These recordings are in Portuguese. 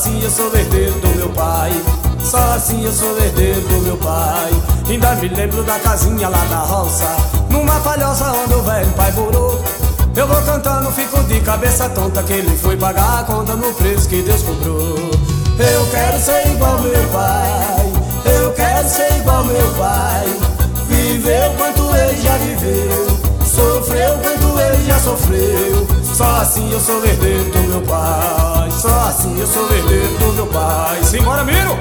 assim eu sou herdeiro do meu pai. Só assim eu sou herdeiro do meu pai. Ainda me lembro da casinha lá da roça, numa palhoça onde o velho pai morou. Eu vou cantando, fico de cabeça tonta, que ele foi pagar a conta no preço que Deus cobrou. Eu quero ser igual meu pai, eu quero ser igual meu pai. Viveu quanto ele já viveu, sofreu quanto ele já sofreu. Só assim eu sou herdeiro do meu pai, só assim eu sou herdeiro do meu pai. Simbora, Miro!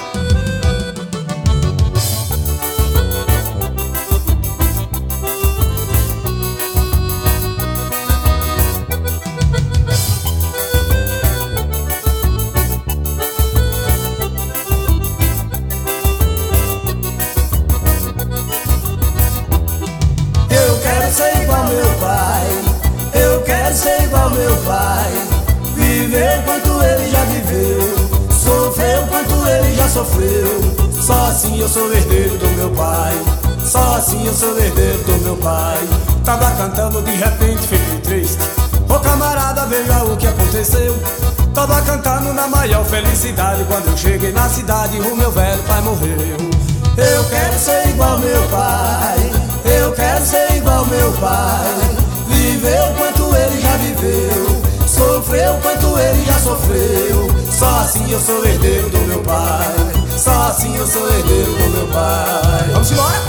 Eu quero ser igual meu pai, eu quero ser igual meu pai. Viveu quanto ele já viveu, sofreu quanto ele já sofreu. Só assim eu sou herdeiro do meu pai, só assim eu sou herdeiro do meu pai. Tava cantando, de repente fiquei triste. Ô camarada, veja o que aconteceu. Tava cantando na maior felicidade, quando eu cheguei na cidade o meu velho pai morreu. Eu quero ser igual meu pai, eu quero ser igual meu pai. Viveu quanto ele já viveu, sofreu quanto ele já sofreu. Só assim eu sou herdeiro do meu pai, só assim eu sou herdeiro do meu pai. Vamos embora!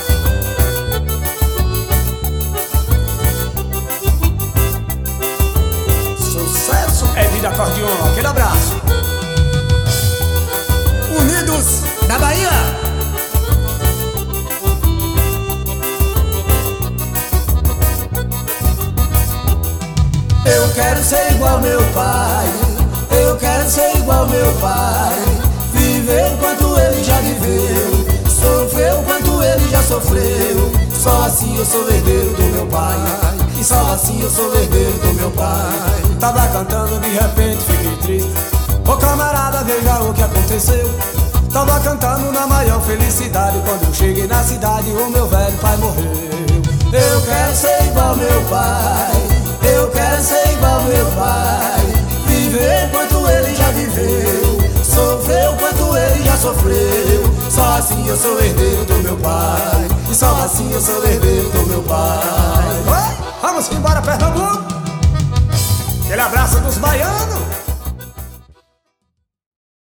Sucesso é vida acordeon, aquele abraço. Unidos da Bahia. Eu quero ser igual meu pai, eu quero ser igual meu pai. Viveu quanto ele já viveu, sofreu quanto ele já sofreu. Só assim eu sou herdeiro do meu pai, e só assim eu sou herdeiro do meu pai. Tava cantando, de repente fiquei triste. Ô camarada, veja o que aconteceu. Tava cantando na maior felicidade, quando eu cheguei na cidade o meu velho pai morreu. Eu quero ser igual meu pai, eu quero ser igual meu pai. Viveu quanto ele já viveu, sofreu quanto ele já sofreu. Só assim eu sou herdeiro do meu pai, e só assim eu sou herdeiro do meu pai. Vai, vamos embora, Pernambuco. Aquele abraço dos baianos.